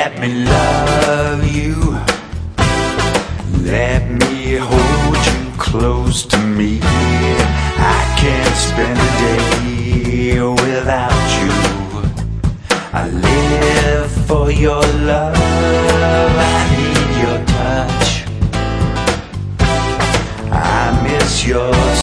Let me love you. Let me hold you close to me. I can't spend a day without you. I live for your love.